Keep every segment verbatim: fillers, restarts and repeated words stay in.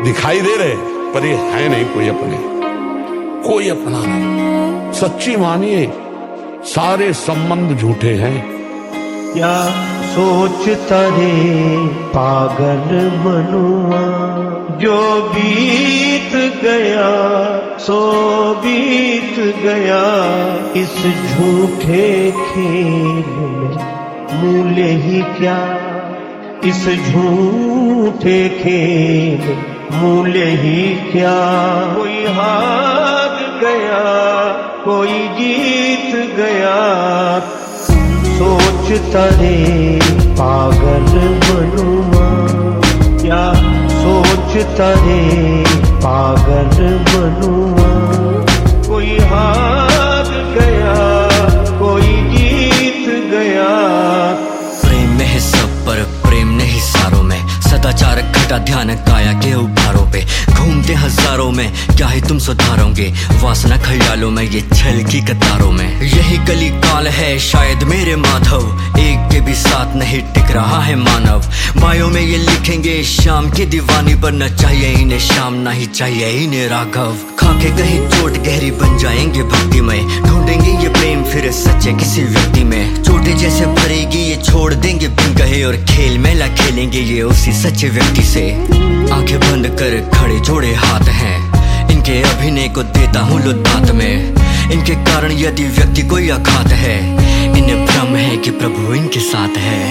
दिखाई दे रहे पर ये है नहीं कोई अपने, कोई अपना नहीं। सच्ची मानिए सारे संबंध झूठे हैं। क्या सोचता रे पागल मनुआ, जो बीत गया सो बीत गया, इस झूठे खेल में मूल्य ही क्या, इस झूठे खेल मूल्य ही क्या। कोई हार गया कोई जीत गया, सोचता रे पागल मनुआ, क्या सोचता रे पागल मनुआ। कोई हार गया कोई जीत गया। प्रेम में है सब पर प्रेम नहीं सारों में, सदाचार घटा ध्यान काया के उभारों पे। घूमते हजारों में क्या ही तुम सुधारोगे, वासना ख्यालों में ये छल की कतारों में। यही कली काल है शायद मेरे माधव, एक के भी साथ नहीं टिक रहा है मानव। बायों में ये लिखेंगे शाम की दीवानी पर, न चाहिए इन्हें श्याम ना ही चाहिए इन्हें राघव। खाके कहीं चोट गहरी बन जाएंगे भक्तिमय, ढूंढेंगे ये प्रेम फिर सच्चे किसी व्यक्ति में। चोटे जैसे भरेगी ये छोड़ देंगे बिन कहे, और खेल मेला खेलेंगे ये उसी सच्चे व्यक्ति से। आंखें बंद कर खड़े जोड़े हाथ हैं, इनके अभिनय को देता हूँ लो दांत में। इनके कारण यदि व्यक्ति कोई अघात है, इन्हें भ्रम है कि प्रभु इनके साथ है।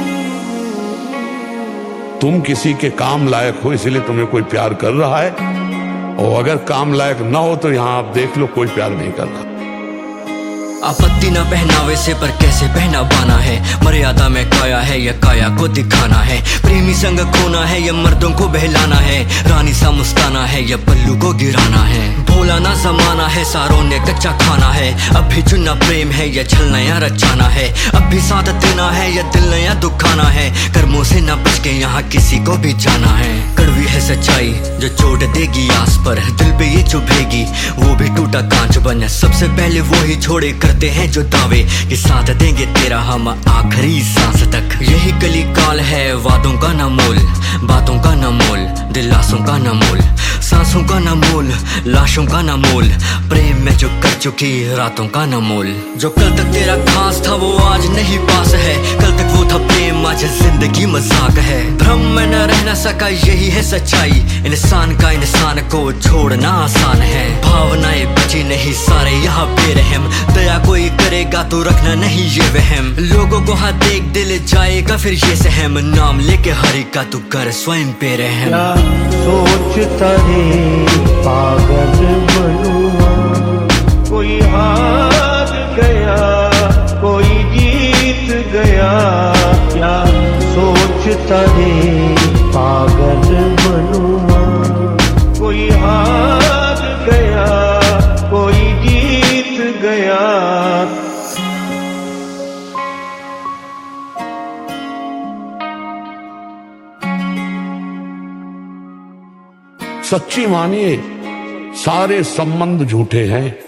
तुम किसी के काम लायक हो इसलिए तुम्हें कोई प्यार कर रहा है, और अगर काम लायक ना हो तो यहाँ आप देख लो कोई प्यार नहीं करता। आपत्ति न पहनावे से पर कैसे पहना बाना है, मर्यादा में काया है या काया को दिखाना है। प्रेमी संग खोना है या मर्दों को बहलाना है, रानी सा मुस्काना है या पल्लू को गिराना है। भोला ना जमाना है सारों ने कच्चा खाना है, अब भी चुनना प्रेम है या छल नया रचाना है। अब भी साथ देना है या दिल नया दुखाना है, कर्मों से न बच के यहाँ किसी को भी जाना है। कड़वी है सच्चाई जो चोट देगी आस पर, दिल पे ये चुभेगी वो भी टूटा कांच बन। सबसे पहले वो ही छोड़े करते हैं जो दावे कि साथ देंगे तेरा हम आखिरी सांस तक। यही कली काल है वादों का न मोल, बातों का न मोल, दिलासों का न मोल, सांसों का न मोल, लाशों का न मोल, प्रेम में जो कर चुकी रातों का न मोल। जो कल तक तेरा खास था वो आज नहीं पास है, कल तक वो था प्रेम आज जिंदगी मजाक है। भ्रम में न रह न सका यही है सच्चाई, इंसान का इंसान को छोड़ना आसान है। भावनाएं बची नहीं सारे यहाँ बेरहम, दया कोई करेगा तो रखना नहीं ये वहम। लोगों को हाथ देख दिल जाएगा फिर ये सहम, नाम लेके हरि का तू कर स्वयं पे रहम। क्या सोचता रे पागल मनुआ, कोई हार गया कोई जीत गया। क्या सोचता रे पागल मनुआ, कोई हार गया कोई जीत गया। सच्ची मानिए सारे संबंध झूठे हैं।